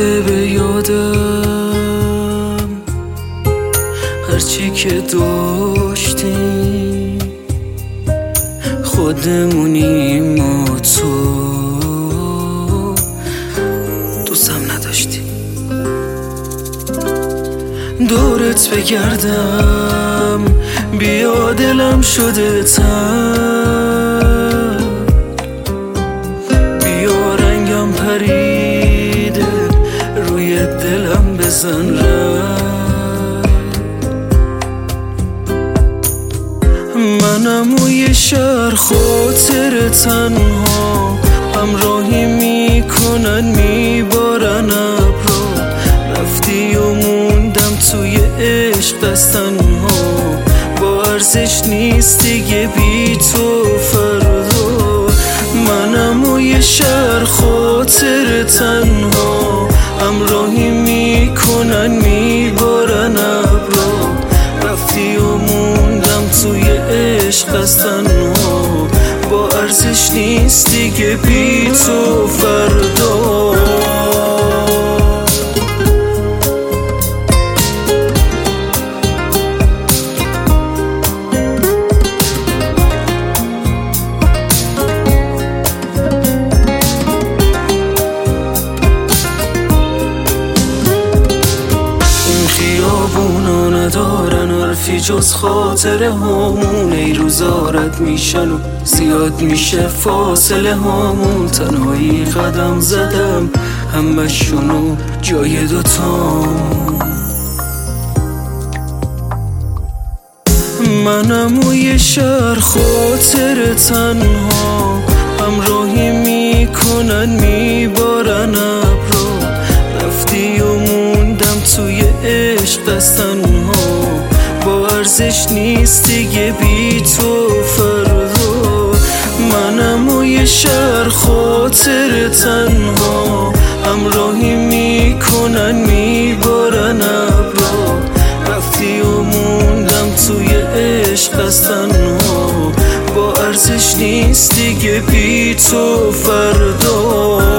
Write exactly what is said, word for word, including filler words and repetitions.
مونده به یادم هرچی که داشتیم، خودمونیم ما تو دوستم نداشتی. دورت بگردم بیا دلم شده تن، بیا رنگم پریده روی دلم بزن رنگ. منم و یه شهر خاطر تنها، همراهی میکنن میبارن ابرا. رفتی و موندم توی عشق دستنها، با ارزش نیست دیگه بی تو فردا. منم و یه شهر خاطر تنها، همراهی میکنن میبارن ابرا. رفتی و موندم توی عشق از تنها، با ارزش نیست دیگه بی تو فردا. خیابونا ندارن حرفی جز خاطره هامون، ای روزارت میشن و زیاد میشه فاصله هامون. تنهایی قدم زدم همه شونو جای دوتامون. منم و یه شهر خاطر تنها، همراهی میکنن میبارن ابرا. رفتی و موندم توی عشق دستنها، با ارزش نیست دیگه بی تو فردا. منم و یه شهر خاطر تنها، همراهی میکنن میبارن ابرا. رفتی و موندم توی عشق از تنها، با ارزش نیست دیگه بی تو فردا.